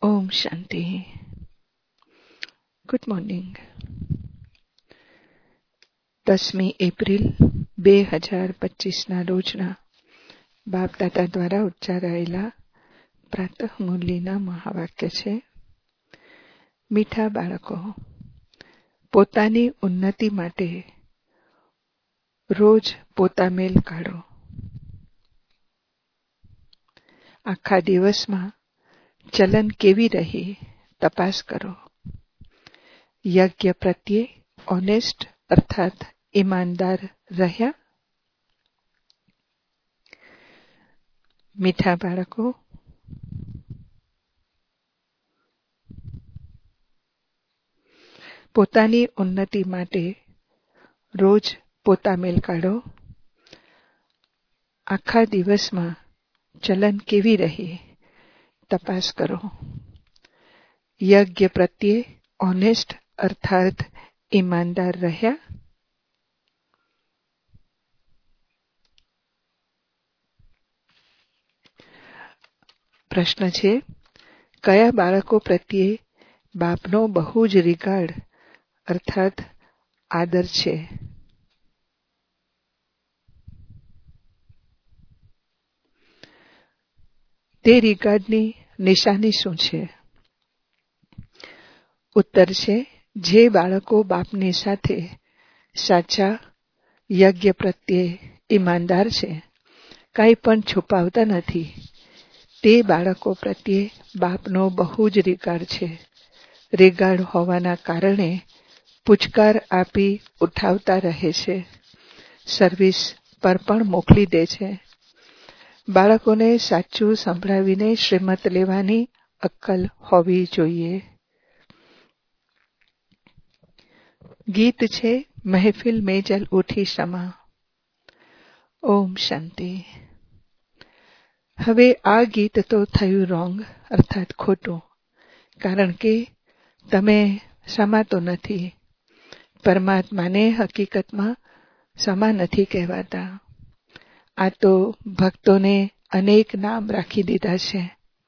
ઓમ શાંતિ. Good morning. 10મી April 2025ના રોજના બાપ દાદા દ્વારા ઉચ્ચારાયેલા પ્રાતઃ મુરલીના મહાવાક્ય છે. મીઠા બાળકો, પોતાની ઉન્નતિ માટે રોજ પોતામેલ કાઢો. આખા દિવસમાં ચલન કેવી રહી તપાસ કરો. યજ્ઞ પ્રત્યે ઓનેસ્ટ અર્થાત ઈમાનદાર રહ્યા. મીઠા બાળકો, પોતાની ઉન્નતિ માટે રોજ પોતામેલ કાઢો. આખા દિવસમાં ચલન કેવી રહી તપાસ કરો. યજ્ઞ પ્રત્યે ઓનેસ્ટ અર્થાત ઈમાનદાર રહ્યા. પ્રશ્ન છે, કયા બાળકો પ્રત્યે બાપનો બહુ જ રિગાર્ડ અર્થાત આદર છે? તે રિગાર્ડની નિશાની શું છે? ઉત્તર છે, જે બાળકો બાપની સાથે સાચા યજ્ઞ પ્રત્યે ઈમાનદાર છે, કંઈ પણ છુપાવતા નથી, તે બાળકો પ્રત્યે બાપનો બહુ જ રિગાર્ડ છે. રિગાર્ડ હોવાના કારણે પુચકાર આપી ઉઠાવતા રહે છે. સર્વિસ પર પણ મોકલી દે છે. બાળકોને સાચું સંભળાવીને શ્રીમત લેવાની અક્કલ હોવી જોઈએ. ગીત છે, મહેફિલ મેં જલ ઉઠી સમા. ઓમ શાંતિ. હવે આ ગીત તો થયું રોંગ અર્થાત ખોટું, કારણ કે તમે સમાતો નથી. પરમાત્માને હકીકતમાં સમા નથી કહેવાતા. આ તો ભક્તોને અનેક નામ રાખી દીધા છે.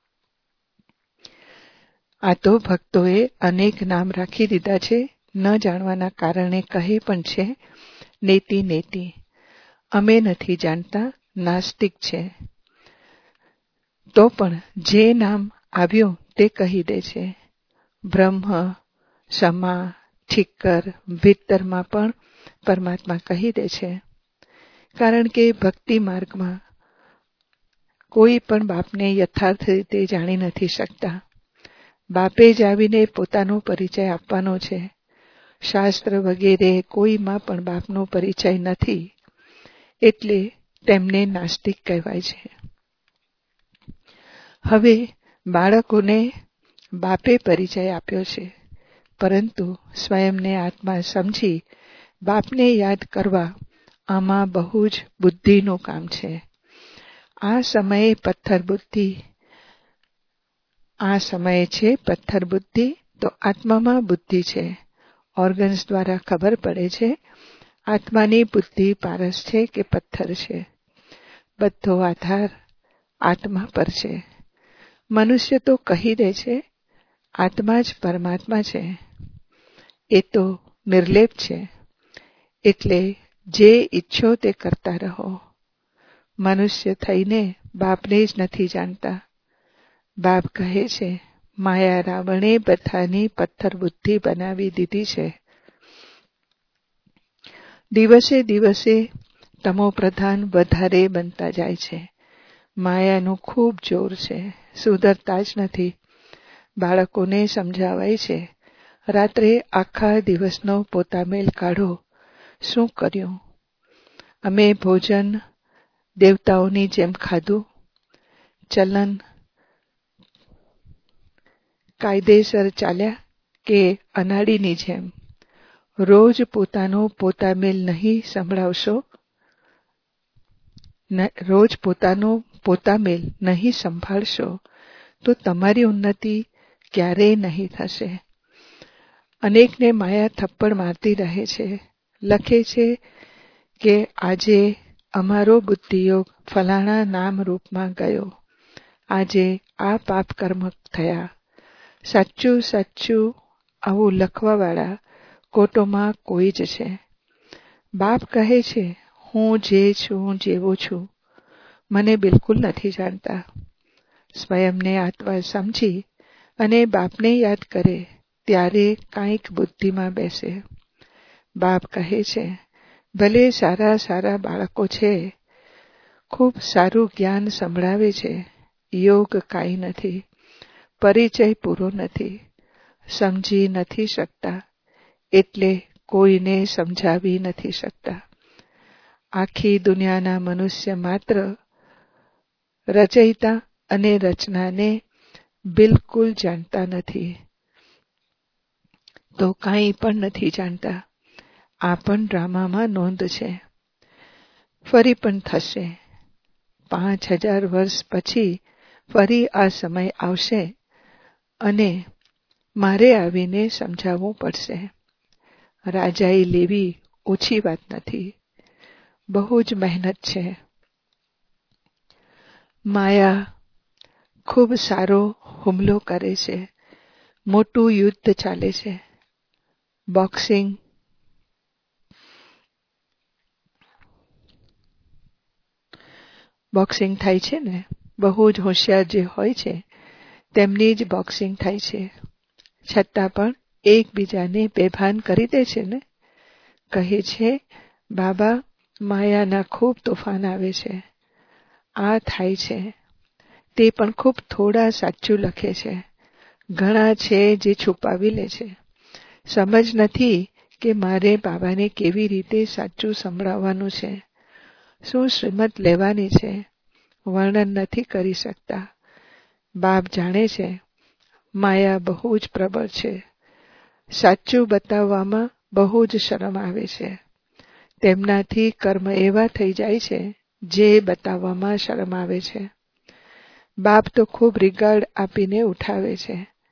ન જાણવાના કારણે કહે પણ છે નેતિ નેતિ. અમે નથી જાણતા, નાસ્તિક છે. તો પણ જે નામ આવ્યું તે કહી દે છે. બ્રહ્મ, સમા, ઠીકર, ભીતરમાં પણ પરમાત્મા કહી દે છે. કારણ કે ભક્તિ માર્ગમાં કોઈ પણ બાપને યથાર્થ રીતે જાણી નથી શકતા. બાપે જ આવીને પોતાનો પરિચય આપવાનો છે. શાસ્ત્ર વગેરે કોઈમાં પણ બાપનો પરિચય નથી, એટલે તેમને નાસ્તિક કહેવાય છે. હવે બાળકોને બાપે પરિચય આપ્યો છે, પરંતુ સ્વયંને આત્મા સમજી બાપને યાદ કરવા આમાં બહુ જ બુદ્ધિનું કામ છે. આ સમયે છે પથ્થર બુદ્ધિ, તો આત્મામાં બુદ્ધિ છે. ઓર્ગન્સ દ્વારા ખબર પડે છે આત્માની બુદ્ધિ પારસ છે કે પથ્થર છે. બધો આધાર આત્મા પર છે. મનુષ્ય તો કહી દે છે આત્મા જ પરમાત્મા છે. એ તો નિર્લેપ છે, એટલે જે ઈચ્છો તે કરતા રહો. મનુષ્ય થઈને બાપને જ નથી જાણતા. બાપ કહે છે, માયા રાવણે બધાની પથ્થર બુદ્ધિ બનાવી દીધી છે. દિવસે દિવસે તમો પ્રધાન વધારે બનતા જાય છે. માયાનું ખૂબ જોર છે, સુધરતા જ નથી. બાળકોને સમજાવાય છે, રાત્રે આખા દિવસનો પોતામેલ કાઢો. શું કર્યું? અમે ભોજન દેવતાઓની જેમ ખાધું? ચલન કાયદેસર ચાલ્યા કે અનાડીની જેમ? રોજ પોતાનો પોતામેલ નહીં સંભળાવશો? રોજ પોતાનો પોતામેલ નહીં સંભાળશો તો તમારી ઉન્નતિ ક્યારેય નહીં થશે. અનેકને માયા થપ્પડ મારતી રહે છે. લખે છે કે આજે અમારો બુદ્ધિયોગ ફલાણા નામ રૂપમાં ગયો. આજે આ પાપ કર્મ થયા. સાચું સાચું આવું લખવાવાળા કોટોમાં કોઈ જ છે. બાપ કહે છે, હું જે છું જેવો છું, મને બિલકુલ નથી જાણતા. સ્વયંને આત્મા સમજી અને બાપને યાદ કરે ત્યારે કાંઈક બુદ્ધિમાં બેસે. બાપ કહે છે, ભલે સારા સારા બાળકો છે, ખૂબ સારું જ્ઞાન સંભળાવે છે, યોગ કાંઈ નથી, પરિચય પૂરો નથી, સમજી નથી શકતા, એટલે કોઈને સમજાવી નથી શકતા. આખી દુનિયાના મનુષ્ય માત્ર રચયિતા અને રચનાને બિલકુલ જાણતા નથી, તો કાંઈ પણ નથી જાણતા. આ પણ ડ્રામામાં નોંધ છે. ફરી પણ થશે. 5000 વર્ષ પછી ફરી આ સમય આવશે અને મારે આવીને સમજાવવું પડશે. રાજાએ લેવી ઓછી વાત નથી, બહુ જ મહેનત છે. માયા ખૂબ સારો હુમલો કરે છે. મોટું યુદ્ધ ચાલે છે. બોક્સિંગ થાય છે ને, બહુ જ હોશિયાર જે હોય છે તેમની જ બોક્સિંગ થાય છે. છતાં પણ એકબીજાને બેભાન કરી દે છે ને. કહે છે, બાબા માયાના ખૂબ તોફાન આવે છે. આ થાય છે તે પણ ખૂબ થોડા સાચું લખે છે. ઘણા છે જે છુપાવી લે છે. સમજ નથી કે મારે બાબાને કેવી રીતે સાચું સંભળાવવાનું છે, શું શ્રીમત લેવાની છે, વર્ણન નથી કરી શકતા. બાપ જાણે છે માયા બહુ જ પ્રબળ છે. સાચું બતાવવામાં બહુ જ શરમ આવે છે. તેમનાથી કર્મ એવા થઈ જાય છે જે બતાવવામાં શરમ આવે છે. બાપ તો ખૂબ રિગાર્ડ આપીને ઉઠાવે છે.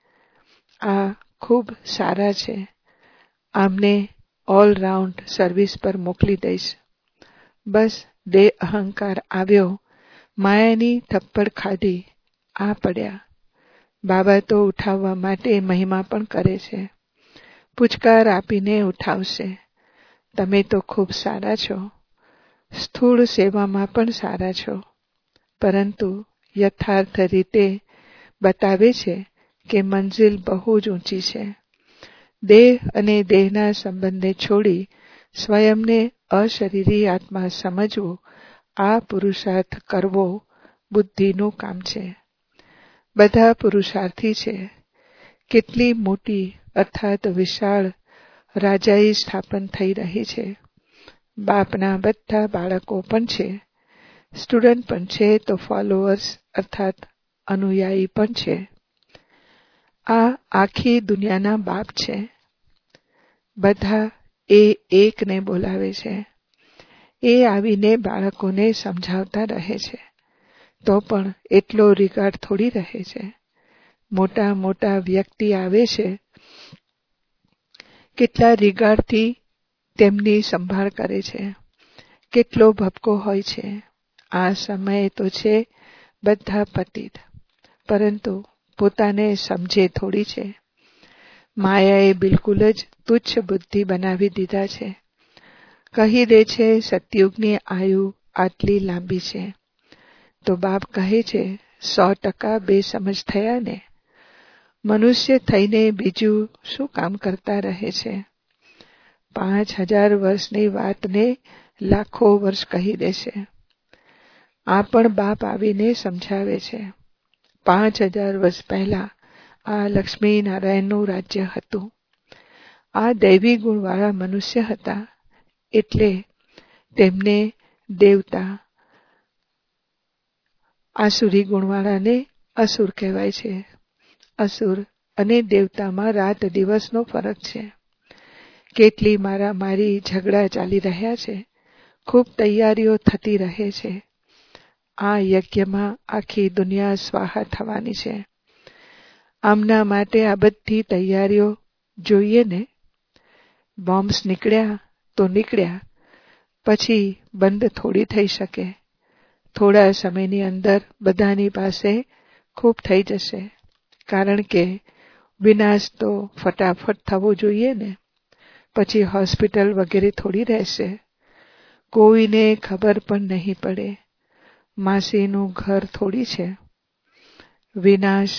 આ ખૂબ સારા છે, આમને ઓલરાઉન્ડ સર્વિસ પર મોકલી દઈશ. બસ દેહ અહંકાર આવ્યો, માયાની થપ્પડ ખાધી, આ પડ્યા. બાબા તો ઉઠાવવા માટે મહિમા પણ કરે છે. પુચકાર આપીને ઉઠાવશે. તમે તો ખૂબ સારા છો, સ્થૂળ સેવામાં પણ સારા છો, પરંતુ યથાર્થ રીતે બતાવે છે કે મંજિલ બહુ જ ઊંચી છે. દેહ અને દેહના સંબંધને છોડી સ્વયંને અશરીરી આત્મા સમજવો, આ પુરુષાર્થ કરવો બુદ્ધિનું કામ છે. બધા પુરુષાર્થી છે. કેટલી મોટી અર્થાત વિશાળ રાજાઈ સ્થાપન થઈ રહી છે. બાપના બધા બાળકો પણ છે, સ્ટુડન્ટ પણ છે, તો ફોલોઅર્સ અર્થાત અનુયાયી પણ છે. આ આખી દુનિયાના બાપ છે. બધા એ એકને બોલાવે છે. એ આવીને બાળકોને સમજાવતા રહે છે. તો પણ એટલો રિગાર્ડ થોડી રહે છે. મોટા મોટા વ્યક્તિ આવે છે, કેટલા રિગાર્ડથી તેમની સંભાળ કરે છે. કેટલો ભપકો હોય છે. આ સમયે તો છે બધા પતિત, પરંતુ પોતાને સમજે થોડી છે. માયાએ બિલકુલ જ તુચ્છ બુદ્ધિ બનાવી દીધા છે. કહી દે છે સતયુગની આયુ આટલી લાંબી છે. તો બાપ કહે છે 100% બેસમજ થયા ને. મનુષ્ય થઈને બીજું શું કામ કરતા રહે છે. 5000 વર્ષની વાતને લાખો વર્ષ કહી દેશે. આ પણ બાપ આવીને સમજાવે છે. 5000 વર્ષ પહેલા આ લક્ષ્મી નારાયણનું રાજ્ય હતું. આ દૈવી ગુણવાળા મનુષ્ય હતા, એટલે તેમને દેવતા, આસુરી ગુણવાળાને અસુર કહેવાય છે. અસુર અને દેવતામાં રાત દિવસનો ફરક છે. કેટલી મારામારી ઝઘડા ચાલી રહ્યા છે. ખૂબ તૈયારીઓ થતી રહે છે. આ યજ્ઞમાં આખી દુનિયા સ્વાહા થવાની છે. આમના માટે આ બધી તૈયારીઓ જોઈએ ને. બોમ્બ્સ નીકળ્યા તો નીકળ્યા, પછી બંધ થોડી થઈ શકે. થોડા સમયની અંદર બધાની પાસે ખૂબ થઈ જશે, કારણ કે વિનાશ તો ફટાફટ થવો જોઈએ ને, પછી હોસ્પિટલ વગેરે થોડી રહેશે. કોઈને ખબર પણ નહીં પડે. માસીનું ઘર થોડી છે. વિનાશ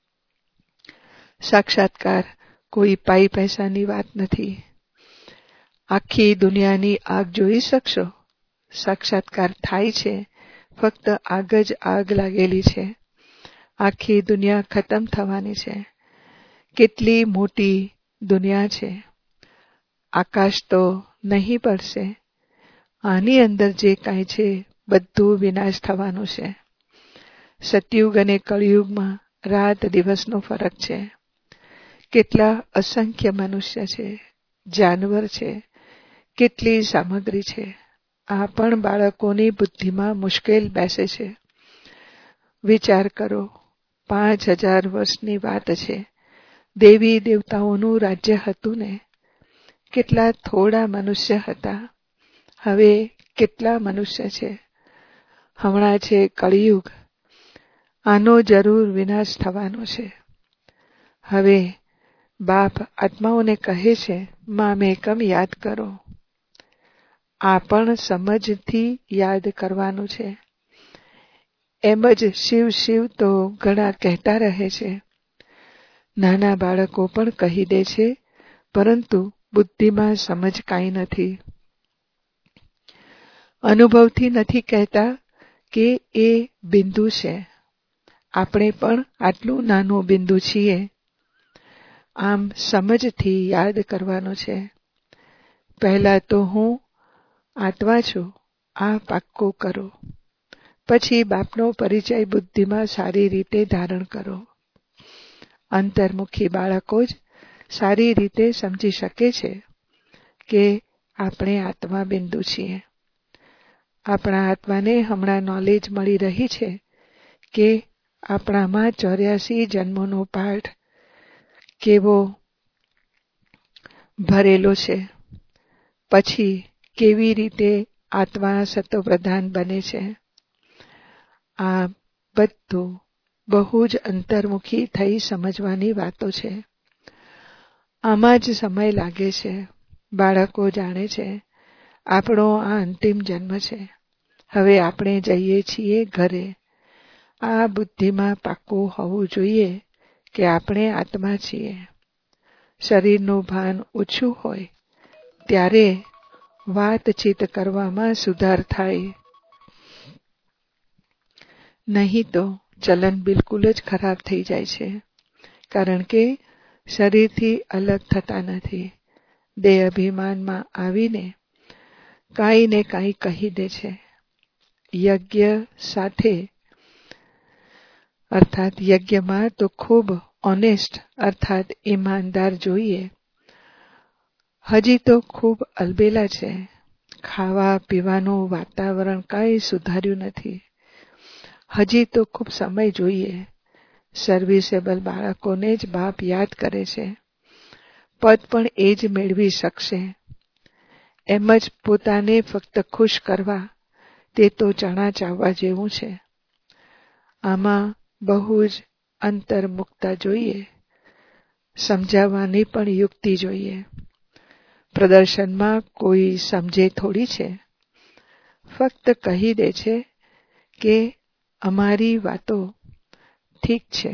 સાક્ષાત્કાર કોઈ પાઈ પૈસાની વાત નથી. આખી દુનિયાની આગ જોઈ શકશો? સાક્ષાત્કાર થાય છે, ફક્ત આગ જ આગ લાગેલી છે. આખી દુનિયા ખતમ થવાની છે. કેટલી મોટી દુનિયા છે. આકાશ તો નહીં પડશે. આની અંદર જે કાંઈ છે બધું વિનાશ થવાનું છે. સતયુગ અને કળિયુગમાં રાત દિવસનો ફરક છે. કેટલા અસંખ્ય મનુષ્ય છે, જાનવર છે, કેટલી સામગ્રી છે. આ પણ બાળકોની બુદ્ધિમાં મુશ્કેલ બેસે છે. વિચાર કરો, 5000 વર્ષની વાત છે. દેવી દેવતાઓનું રાજ્ય હતું ને, કેટલા થોડા મનુષ્ય હતા. હવે કેટલા મનુષ્ય છે. હમણાં છે કળિયુગ. આનો જરૂર વિનાશ થવાનો છે. હવે બાપ આત્માઓને કહે છે, મામેકમ યાદ કરો. આ પણ સમજથી યાદ કરવાનું છે. એમ જ શિવ શિવ તો ઘણા કહેતા રહે છે. નાના બાળકો પણ કહી દે છે, પરંતુ બુદ્ધિમાં સમજ કાંઈ નથી. અનુભવથી નથી કહેતા કે એ બિંદુ છે. આપણે પણ આટલું નાનું બિંદુ છીએ. આમ સમજથી યાદ કરવાનું છે. પહેલા તો હું આત્મા છું, આ પાક્કું કરો. પછી બાપનો પરિચય બુદ્ધિમાં સારી રીતે ધારણ કરો. અંતર્મુખી બાળકો જ સારી રીતે સમજી શકે છે કે આપણે આત્મા બિંદુ છીએ. આપણા આત્માને હમણાં નોલેજ મળી રહી છે કે આપણામાં 84 જન્મોનો પાઠ કેવો ભરેલો છે. પછી કેવી રીતે આત્મા સતોપ્રધાન બને છે. આ બધું બહુ જ અંતર્મુખી થઈ સમજવાની વાતો છે. આમાં જ સમય લાગે છે. બાળકો જાણે છે આપણો આ અંતિમ જન્મ છે. હવે આપણે જઈએ છીએ ઘરે. આ બુદ્ધિમાં પાક્કું હોવું જોઈએ કે આપણે આત્મા છીએ. શરીરનું ભાન ઓછું હોય ત્યારે વાતચીત કરવામાં સુધાર થાય. નહીં તો ચલન બિલકુલ જ ખરાબ થઈ જાય છે. કારણ કે શરીરથી અલગ થતા નથી. દેહ અભિમાનમાં આવીને કાંઈ ને કાંઈ કહી દે છે. યજ્ઞ સાથે અર્થાત યજ્ઞમાં તો ખૂબ ઓનેસ્ટ અર્થાત ઈમાનદાર જોઈએ. હજી તો ખૂબ અલબેલા છે. ખાવા પીવાનું વાતાવરણ કાંઈ સુધાર્યું નથી. હજી તો ખૂબ સમય જોઈએ. સર્વિસેબલ બાળકોને જ બાપ યાદ કરે છે. પદ પણ એ જ મેળવી શકશે. એમ જ પોતાને ફક્ત ખુશ કરવા, તે તો ચણા ચાવવા જેવું છે. આમાં બહુ જ અંતર્મુક્તા જોઈએ. સમજાવવાની પણ યુક્તિ જોઈએ. પ્રદર્શનમાં કોઈ સમજે થોડી છે. ફક્ત કહી દે છે કે અમારી વાતો ઠીક છે.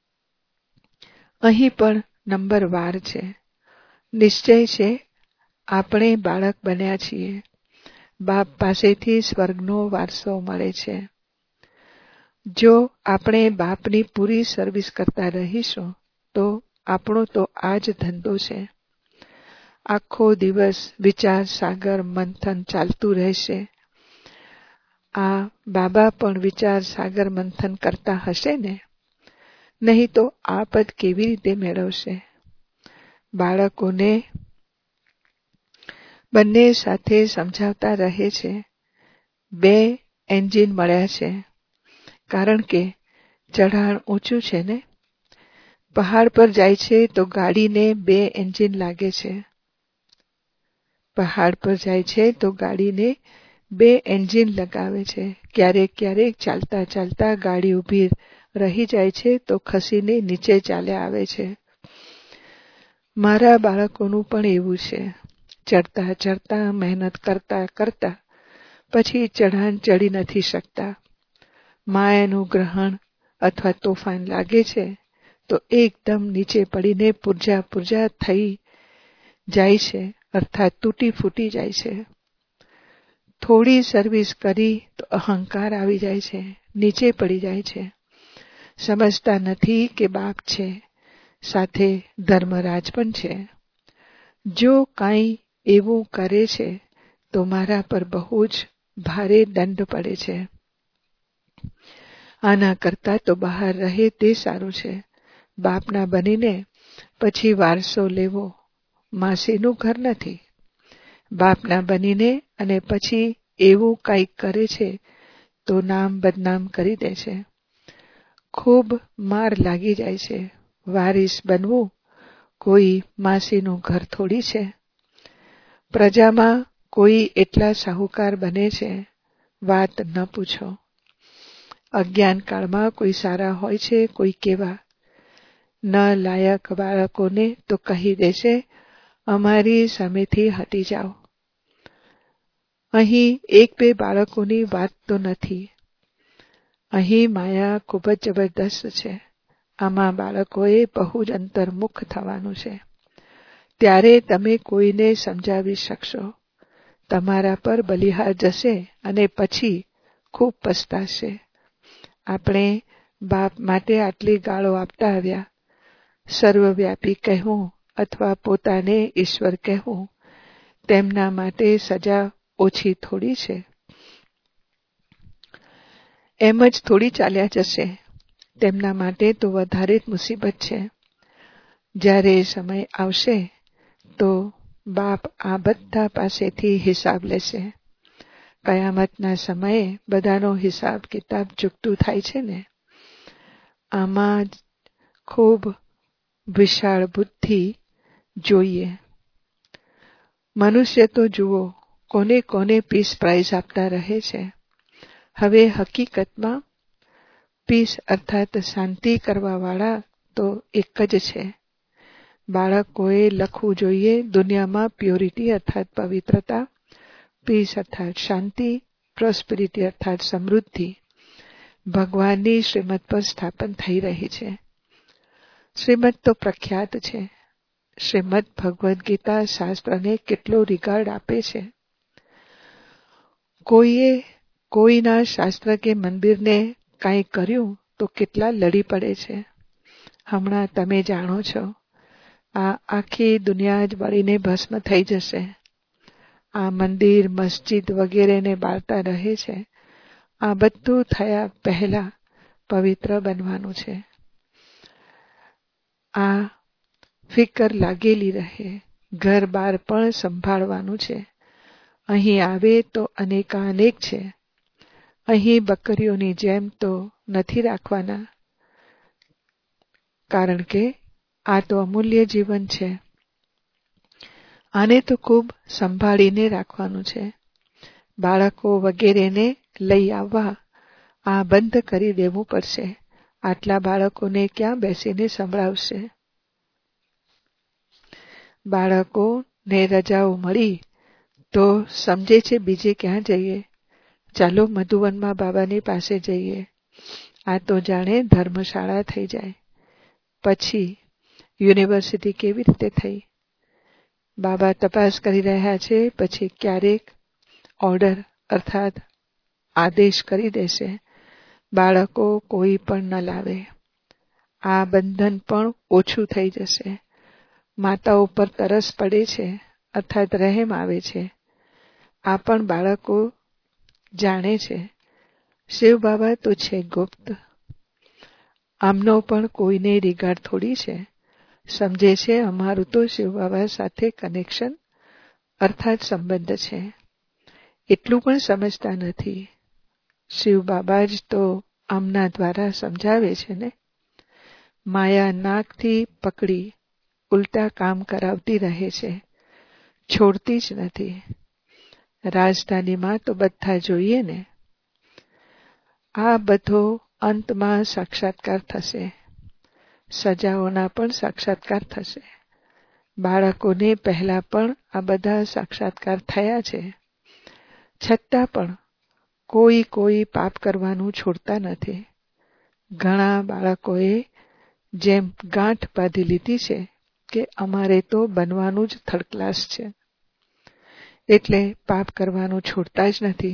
અહીં પણ નંબર વાર છે. નિશ્ચય છે આપણે બાળક બન્યા છીએ. બાપ પાસેથી સ્વર્ગનો વારસો મળે છે. જો આપણે બાપની પૂરી સર્વિસ કરતા રહીશું તો આપણો તો આ જ ધંધો છે. આખો દિવસ વિચાર સાગર મંથન ચાલતું રહેશે. આ બાબા પણ વિચાર સાગર મંથન કરતા હશે ને? નહીં તો આ પદ કેવી રીતે મેળવશે? બાળકોને બંને સાથે સમજાવતા રહે છે. 2 એન્જિન મળ્યા છે. કારણ કે ચઢાણ ઊંચું છે ને. પહાડ પર જાય છે તો ગાડીને 2 એન્જિન લાગે છે. પહાડ પર જાય છે તો ગાડીને 2 એન્જિન લગાવે છે. ક્યારેક ક્યારેક ચાલતા ચાલતા ગાડી ઊભી રહી જાય છે તો ખસીને નીચે ચાલ્યા આવે છે. મારા બાળકોનું પણ એવું છે. ચડતા ચડતા મહેનત કરતા કરતા પછી ચઢાણ ચડી નથી શકતા. માયાનું ગ્રહણ અથવા તોફાન લાગે છે તો એકદમ નીચે પડીને પૂરજા થઈ જાય છે, અર્થાત તૂટી ફૂટી જાય છે. થોડી સર્વિસ કરી તો અહંકાર આવી જાય છે, નીચે પડી જાય છે. સમજતા નથી કે બાપ છે, સાથે ધર્મરાજ પણ છે. જો કાંઈ એવું કરે છે તો મારા પર બહુ જ ભારે દંડ પડે છે. આના કરતા તો બહાર રહે તે સારું છે. બાપના બનીને પછી વારસો લેવો માસીનું ઘર નથી. બાપના બનીને અને પછી એવું કંઈક કરે છે તો નામ બદનામ કરી દે છે. ખૂબ માર લાગી જાય છે. વારીસ બનવું કોઈ માસીનું ઘર થોડી છે. પ્રજામાં કોઈ એટલા સાહુકાર બને છે, વાત ન પૂછો. અજ્ઞાન કાળમાં કોઈ સારા હોય છે, કોઈ કેવા. ન લાયક બાળકોને તો કહી દેશે, અમારી સામેથી હટી જાઓ. અહીં એક બે બાળકોની વાત તો નથી. અહીં માયા ખૂબ જ જબરદસ્ત છે. આમાં બાળકોએ બહુ જ અંતર્મુખ થવાનું છે. ત્યારે તમે કોઈને સમજાવી શકશો. તમારા પર બલિહાર જશે અને પછી ખૂબ પસ્તાશે. આપણે બાપ માટે આટલી ગાળો આપતા આવ્યા. સર્વવ્યાપી કહેવું અથવા પોતાને ઈશ્વર કહેવું તેમના માટે સજા ઓછી થોડી છે. એમ જ થોડી ચાલ્યા જશે. તેમના માટે તો વધારે જ મુસીબત છે. જ્યારે સમય આવશે તો બાપ આ બધા પાસેથી હિસાબ લેશે. કયામતના સમયે બધાનો હિસાબ કિતાબ ચૂકતું થાય છે ને. આમાં જ ખૂબ વિશાળ બુદ્ધિ જોઈએ. મનુષ્ય તો જુઓ કોને કોને પીસ પ્રાઇઝ આપતા રહે છે. હવે હકીકતમાં પીસ અર્થાત શાંતિ કરવાવાળા તો એક જ છે. બાળકોએ લખવું જોઈએ દુનિયામાં પ્યોરિટી અર્થાત પવિત્રતા, પીસ અર્થાત શાંતિ, પ્રોસ્પેરિટી અર્થાત સમૃદ્ધિ ભગવાનની શ્રીમત પર સ્થાપન થઈ રહી છે. શ્રીમત તો પ્રખ્યાત છે. શ્રીમદ ભગવદ્ ગીતા શાસ્ત્રને કેટલો રિગાર્ડ આપે છે. કોઈએ કોઈના શાસ્ત્ર કે મંદિરને કાંઈ કર્યું તો કેટલા લડી પડે છે. હમણાં તમે જાણો છો આ આખી દુનિયા જ બળીને ભસ્મ થઈ જશે. આ મંદિર મસ્જિદ વગેરેને બાળતા રહે છે. આ બધું થયા પહેલા પવિત્ર બનવાનું છે. આ ફિકર લાગેલી રહે. ઘર બાર પણ સંભાળવાનું છે. અહીં આવે તો અનેકાનેક છે. અહીં બકરીઓની જેમ તો નથી રાખવાના, કારણ કે આ તો અમૂલ્ય જીવન છે. આને તો ખૂબ સંભાળીને રાખવાનું છે. બાળકો વગેરેને લઈ આવવા આ બંધ કરી દેવું પડશે. આટલા બાળકોને ક્યાં બેસીને સંભળાવશે? બાળકોને રજાઓ મળી તો સમજે છે બીજે ક્યાં જઈએ. ચાલો મધુવનમાં બાબાની પાસે જઈએ. આ તો જાણે ધર્મશાળા થઈ જાય. પછી યુનિવર્સિટી કેવી રીતે થઈ? બાબા તપાસ કરી રહ્યા છે. પછી ક્યારેક ઓર્ડર અર્થાત આદેશ કરી દેશે, બાળકો કોઈ પણ ન લાવે. આ બંધન પણ ઓછું થઈ જશે. માતાઓ પર તરસ પડે છે અર્થાત રહેમ આવે છે. આ પણ બાળકો જાણે છે. શિવ બાબા તો છે ગુપ્ત. આમનો પણ કોઈને રિગાર્ડ થોડી છે. સમજે છે અમારું તો શિવ બાબા સાથે કનેક્શન અર્થાત સંબંધ છે. એટલું પણ સમજતા નથી. શિવ બાબા જ તો આમના દ્વારા સમજાવે છે ને. માયા નાકથી પકડી ઉલટા કામ કરાવતી રહે છે, છોડતી જ નથી. રાજધાનીમાં તો બધા જોઈએ ને. આ બધો અંતમાં સાક્ષાત્કાર થશે. સજાઓના પણ સાક્ષાત્કાર થશે. બાળકોને પહેલા પણ આ બધા સાક્ષાત્કાર થયા છે, છતાં પણ કોઈ પાપ કરવાનું છોડતા નથી. ઘણા બાળકોએ જેમ ગાંઠ બાંધી લીધી છે કે અમારે તો બનવાનું જ થર્ડ ક્લાસ છે, એટલે પાપ કરવાનું છોડતા જ નથી.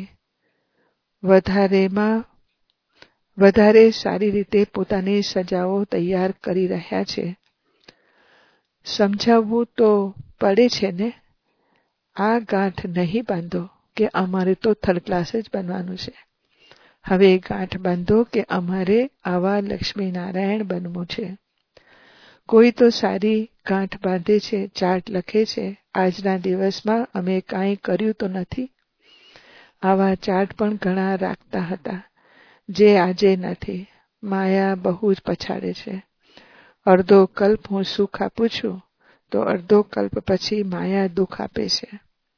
વધારે સારી રીતે પોતાની સજાઓ તૈયાર કરી રહ્યા છે. સમજાવવું તો પડે છે ને, આ ગાંઠ નહીં બાંધો કે અમારે તો થર્ડ ક્લાસ જ બનવાનું છે. હવે ગાંઠ બાંધો કે અમારે આવા લક્ષ્મીનારાયણ બનવું છે. કોઈ તો સારી ગાંઠ બાંધે છે, ચાર્ટ લખે છે, આજના દિવસમાં અમે કાંઈ કર્યું તો નથી. આવા ચાર્ટ પણ ઘણા રાખતા હતા, જે આજે નથી. માયા બહુ જ પછાડે છે. અડધો કલ્પ હું સુખ આપું છું તો અડધો કલ્પ પછી માયા દુઃખ આપે છે.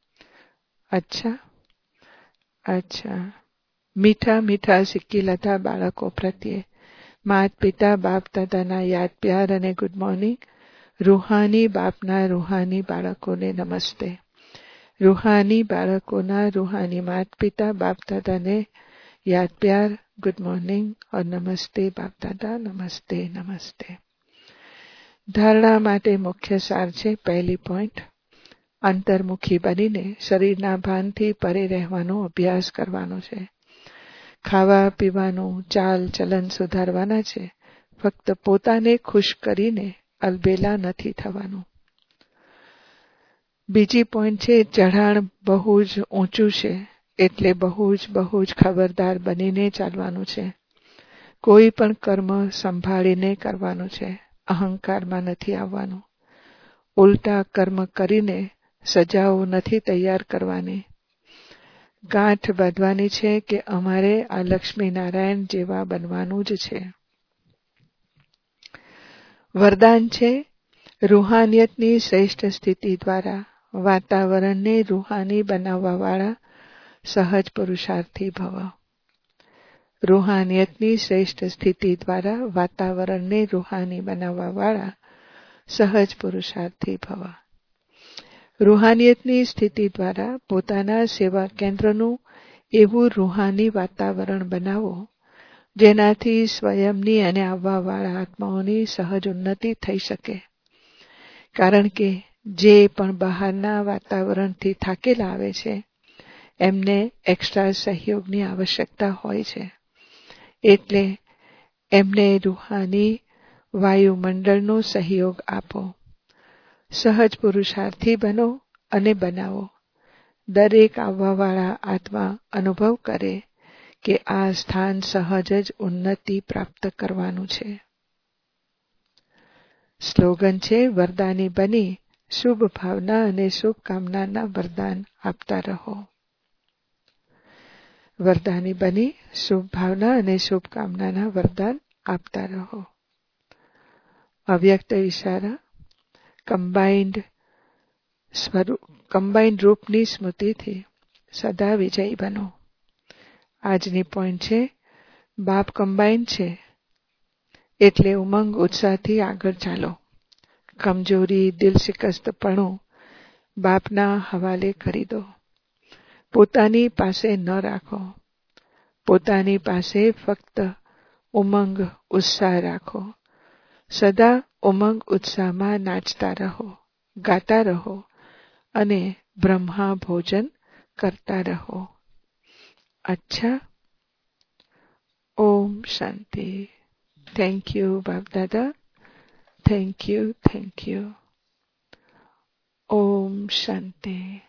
અચ્છા. મીઠા શીખેલા બાળકો પ્રત્યે માત પિતા બાપ દાદાના યાદ પ્યાર અને ગુડ મોર્નિંગ. રૂહાની બાપના રૂહાની બાળકોને નમસ્તે. રૂહાની બાળકોના રૂહાની માત પિતા બાપ દાદાને યાદ પ્યાર, ગુડ મોર્નિંગ और નમસ્તે બાપ દાદા, નમસ્તે. ધારણા માટે મુખ્ય સાર છે. પહેલી પોઈન્ટ, અંતર્મુખી બનીને શરીરના ભાનથી પરે રહેવાનો અભ્યાસ કરવાનો છે. ખાવા પીવાનું ચાલ ચલન સુધારવાના છે. ફક્ત પોતાને ખુશ કરીને અલબેલા નથી થવાનું. બીજી પોઈન્ટ છે, ચઢાણ બહુ જ ઊંચું છે, એટલે બહુ જ ખબરદાર બનીને ચાલવાનું છે. કોઈ પણ કર્મ સંભાળીને કરવાનું છે, અહંકારમાં નથી આવવાનું. ઉલટા કર્મ કરીને સજાઓ નથી તૈયાર કરવાની. ગાંઠ બાંધવાની છે કે અમારે આ લક્ષ્મીનારાયણ જેવા બનવાનું જ છે. વરદાન છે, રૂહાનિયતની શ્રેષ્ઠ સ્થિતિ દ્વારા વાતાવરણને રૂહાની બનાવવાવાળા સહજ પુરુષાર્થી ભવ. રૂહાનિયતની શ્રેષ્ઠ સ્થિતિ દ્વારા વાતાવરણને રૂહાની બનાવવાવાળા સહજ પુરુષાર્થી ભવ. રૂહાનિયતની સ્થિતિ દ્વારા પોતાના સેવા કેન્દ્રનું એવું રૂહાની વાતાવરણ બનાવો જેનાથી સ્વયંની અને આવવાવાળા આત્માઓની સહજ ઉન્નતિ થઈ શકે. કારણ કે જે પણ બહારના વાતાવરણથી થાકેલા આવે છે એમને એક્સ્ટ્રા સહયોગની આવશ્યકતા હોય છે. એટલે એમને રૂહાની વાયુમંડળનો સહયોગ આપો. સહજ પુરુષાર્થી બનો અને બનાવો. દરેક આવવાવાળા આત્મા અનુભવ કરે કે આ સ્થાન સહજ જ ઉન્નતિ પ્રાપ્ત કરવાનું છે. સ્લોગન છે, વરદાની બની શુભ ભાવના અને શુભકામનાના વરદાન આપતા રહો. વરદાની બની શુભ ભાવના અને શુભકામનાના વરદાન આપતા રહો. અવ્યક્ત ઈશારા, કમ્બાઇન્ડ રૂપની સ્મૃતિથી સદા વિજયી બનો. આજની પોઈન્ટ છે, બાપ કમ્બાઇન્ડ છે એટલે ઉમંગ ઉત્સાહથી આગળ ચાલો. કમજોરી દિલ શિકસ્તપણું બાપના હવાલે કરી દો. પોતાની પાસે ન રાખો. પોતાની પાસે ફક્ત ઉમંગ ઉત્સાહ રાખો. સદા ઉમંગ ઉત્સાહમાં નાચતા રહો, ગાતા રહો અને બ્રહ્મા ભોજન કરતા રહો. અચ્છા. ઓમ શાંતિ. Thank you Bap Dada. Thank you. ઓમ શાંતિ.